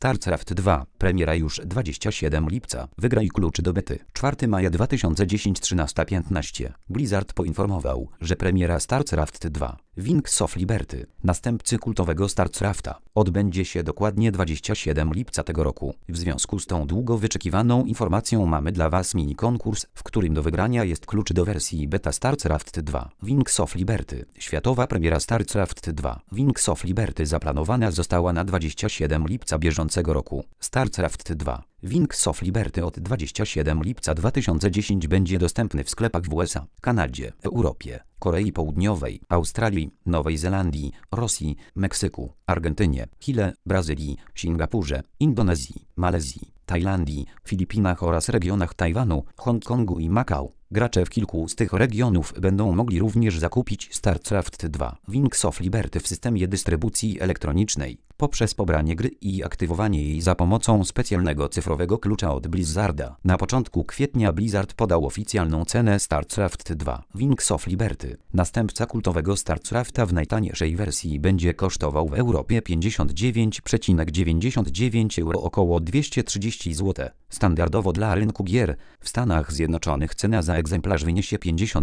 StarCraft 2, premiera już 27 lipca. Wygraj klucz do bety. 4 maja 2010 13:15. Blizzard poinformował, że premiera StarCraft 2, Wings of Liberty, następcy kultowego StarCrafta, odbędzie się dokładnie 27 lipca tego roku. W związku z tą długo wyczekiwaną informacją mamy dla Was mini konkurs, w którym do wygrania jest klucz do wersji beta StarCraft 2, Wings of Liberty. Światowa premiera StarCraft 2, Wings of Liberty zaplanowana została na 27 lipca bieżącego roku. StarCraft 2, Wings of Liberty od 27 lipca 2010 będzie dostępny w sklepach w USA, Kanadzie, Europie, Korei Południowej, Australii, Nowej Zelandii, Rosji, Meksyku, Argentynie, Chile, Brazylii, Singapurze, Indonezji, Malezji, Tajlandii, Filipinach oraz regionach Tajwanu, Hongkongu i Makao. Gracze w kilku z tych regionów będą mogli również zakupić StarCraft 2, Wings of Liberty w systemie dystrybucji elektronicznej, poprzez pobranie gry i aktywowanie jej za pomocą specjalnego cyfrowego klucza od Blizzarda. Na początku kwietnia Blizzard podał oficjalną cenę StarCraft 2, Wings of Liberty. Następca kultowego StarCrafta w najtańszej wersji będzie kosztował w Europie 59,99 €, około 230 zł. Standardowo dla rynku gier w Stanach Zjednoczonych cena za egzemplarz wyniesie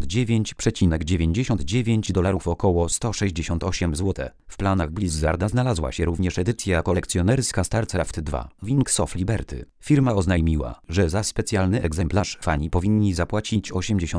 59,99 $, około 168 zł. W planach Blizzarda znalazła się również edycja kolekcjonerska StarCraft 2, Wings of Liberty. Firma oznajmiła, że za specjalny egzemplarz fani powinni zapłacić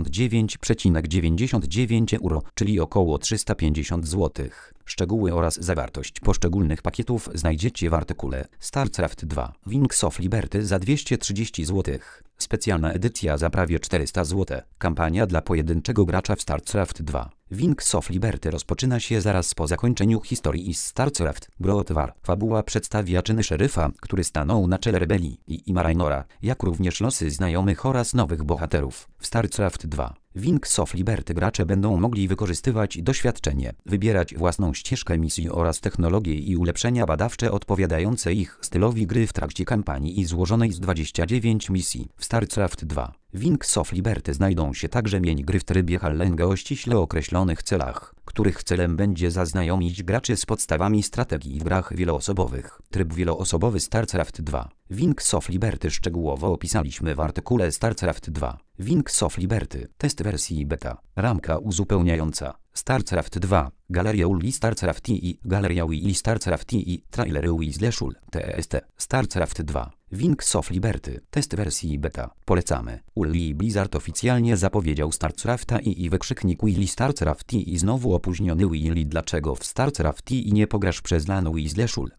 89,99 €, czyli około 350 zł. Szczegóły oraz zawartość poszczególnych pakietów znajdziecie w artykule StarCraft 2, Wings of Liberty za 230 zł. Specjalna edycja za prawie 400 zł. Kampania dla pojedynczego gracza w StarCraft 2, Wings of Liberty rozpoczyna się zaraz po zakończeniu historii z StarCraft Brood War. Fabuła przedstawia czyny szeryfa, który stanął na czele rebelii, i Raynora, jak również losy znajomych oraz nowych bohaterów. W StarCraft 2, Wings of Liberty gracze będą mogli wykorzystywać doświadczenie, wybierać własną ścieżkę misji oraz technologie i ulepszenia badawcze odpowiadające ich stylowi gry w trakcie kampanii złożonej z 29 misji. W StarCraft 2, Wings of Liberty znajdą się także minigry w trybie Challenge o ściśle określonych celach, których celem będzie zaznajomić graczy z podstawami strategii w grach wieloosobowych. Tryb wieloosobowy StarCraft 2, Wings of Liberty szczegółowo opisaliśmy w artykule StarCraft 2, Wings of Liberty. Test wersji beta. Ramka uzupełniająca. StarCraft 2. Galeria UI StarCraft i Galeria UI StarCraft i Trailer UI/UL TST. StarCraft 2. Wings of Liberty. Test wersji beta. Polecamy. UI Blizzard oficjalnie zapowiedział StarCrafta i wykrzyknik UI StarCraft i znowu opóźniony UI. Dlaczego w StarCraft i nie pograsz przez LAN UI/UL?